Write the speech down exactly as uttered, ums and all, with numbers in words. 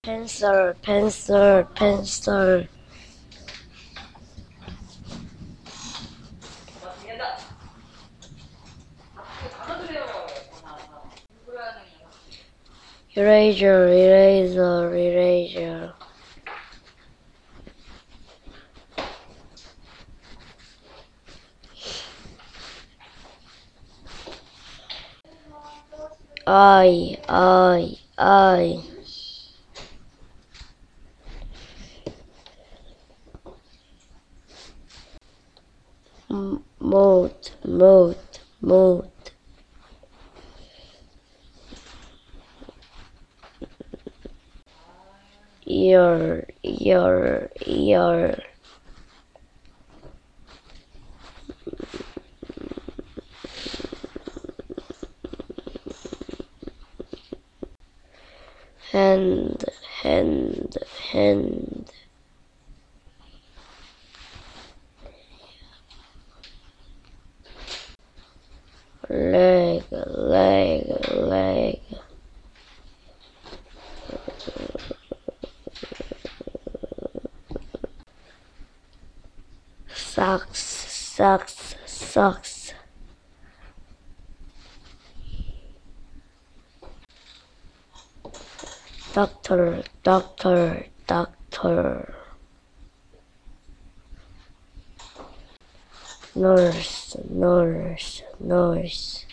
Pencil, pencil, pencil. Eraser, eraser, eraser. I, I, I. M- Mode, mode, mode. Ear, ear, ear. Hand, hand, hand. Leg, leg, leg. Socks, socks, socks. Doctor, doctor, doctor. Nurse, nurse, nurse.